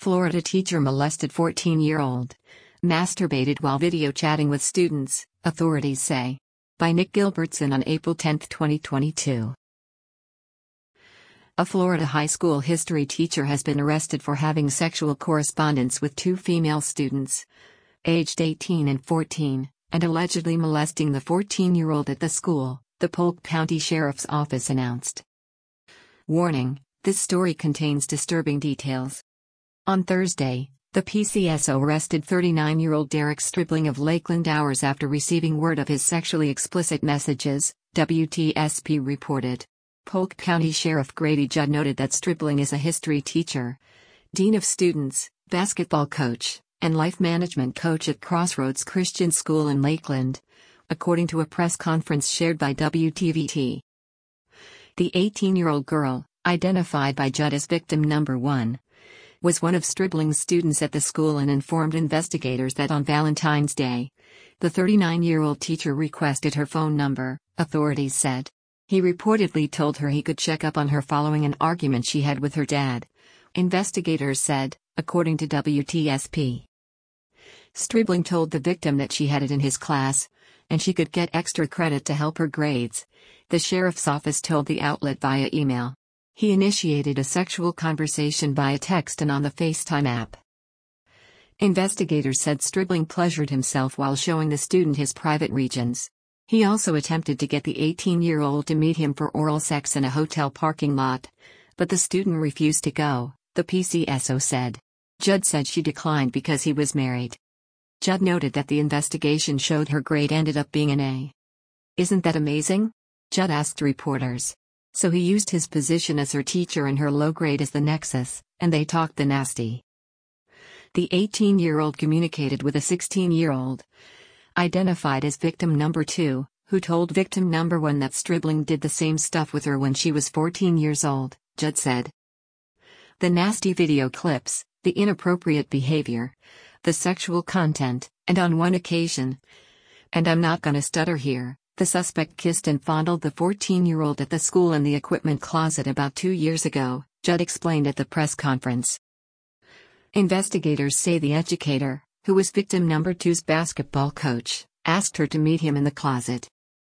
Florida teacher molested 14-year-old. Masturbated while video chatting with students, authorities say. By Nick Gilbertson on April 10, 2022. A Florida high school history teacher has been arrested for having sexual correspondence with two female students, aged 18 and 14, and allegedly molesting the 14-year-old at the school, the Polk County Sheriff's Office announced. Warning: this story contains disturbing details. On Thursday, the PCSO arrested 39-year-old Derek Stribling of Lakeland hours after receiving word of his sexually explicit messages, WTSP reported. Polk County Sheriff Grady Judd noted that Stribling is a history teacher, dean of students, basketball coach, and life management coach at Crossroads Christian School in Lakeland, according to a press conference shared by WTVT. The 18-year-old girl, identified by Judd as victim number 1, was one of Stribling's students at the school and informed investigators that on Valentine's Day, the 39-year-old teacher requested her phone number, authorities said. He reportedly told her he could check up on her following an argument she had with her dad, investigators said, according to WTSP. Stribling told the victim that she had it in his class, and she could get extra credit to help her grades, the sheriff's office told the outlet via email. He initiated a sexual conversation via text and on the FaceTime app. Investigators said Stribling pleasured himself while showing the student his private regions. He also attempted to get the 18-year-old to meet him for oral sex in a hotel parking lot, but the student refused to go, the PCSO said. Judd said she declined because he was married. Judd noted that the investigation showed her grade ended up being an A. Isn't that amazing? Judd asked reporters. So he used his position as her teacher and her low grade as the nexus, and they talked the nasty. The 18-year-old communicated with a 16-year-old, identified as victim number 2, who told victim number 1 that Stribling did the same stuff with her when she was 14 years old, Judd said. The nasty video clips, the inappropriate behavior, the sexual content, and on one occasion, and I'm not gonna stutter here, the suspect kissed and fondled the 14-year-old at the school in the equipment closet about 2 years ago, Judd explained at the press conference. Investigators say the educator, who was victim number 2's basketball coach, asked her to meet him in the closet.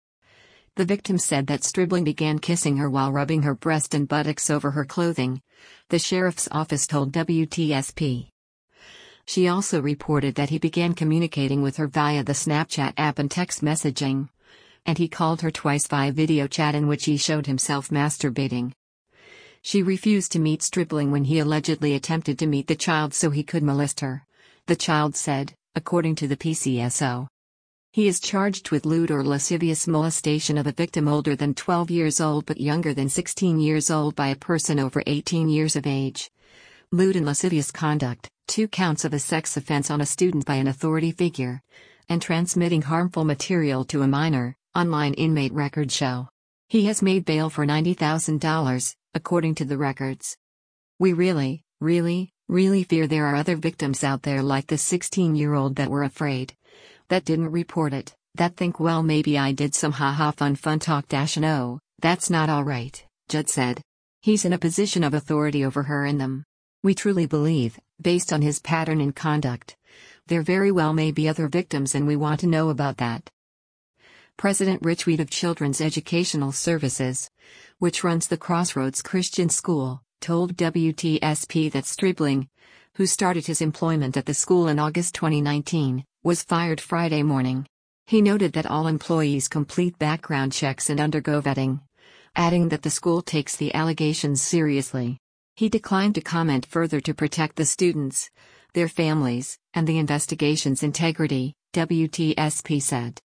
The victim said that Stribling began kissing her while rubbing her breast and buttocks over her clothing, the sheriff's office told WTSP. She also reported that he began communicating with her via the Snapchat app and text messaging, and he called her twice via video chat in which he showed himself masturbating. She refused to meet Stribling when he allegedly attempted to meet the child so he could molest her, the child said, according to the PCSO. He is charged with lewd or lascivious molestation of a victim older than 12 years old but younger than 16 years old by a person over 18 years of age. Lewd and lascivious conduct, 2 counts of a sex offense on a student by an authority figure, and transmitting harmful material to a minor, online inmate records show. He has made bail for $90,000, according to the records. We really fear there are other victims out there like the 16-year-old that were afraid, that didn't report it, that think well maybe I did some haha fun talk -no, that's not alright, Judd said. He's in a position of authority over her and them. We truly believe, based on his pattern and conduct, there very well may be other victims and we want to know about that. President Rich Weed of Children's Educational Services, which runs the Crossroads Christian School, told WTSP that Stribling, who started his employment at the school in August 2019, was fired Friday morning. He noted that all employees complete background checks and undergo vetting, adding that the school takes the allegations seriously. He declined to comment further to protect the students, their families, and the investigation's integrity, WTSP said.